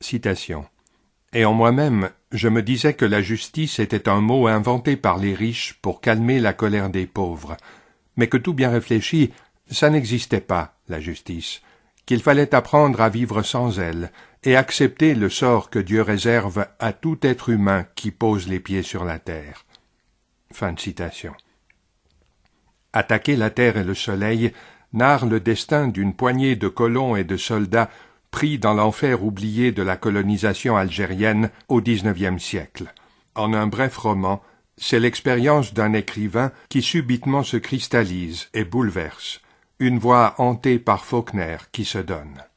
Citation. Et en moi-même, je me disais que la justice était un mot inventé par les riches pour calmer la colère des pauvres, mais que tout bien réfléchi, ça n'existait pas, la justice, qu'il fallait apprendre à vivre sans elle et accepter le sort que Dieu réserve à tout être humain qui pose les pieds sur la terre. Fin de citation. Attaquer la terre et le soleil narre le destin d'une poignée de colons et de soldats pris dans l'enfer oublié de la colonisation algérienne au XIXe siècle. En un bref roman, c'est l'expérience d'un écrivain qui subitement se cristallise et bouleverse, une voix hantée par Faulkner qui se donne.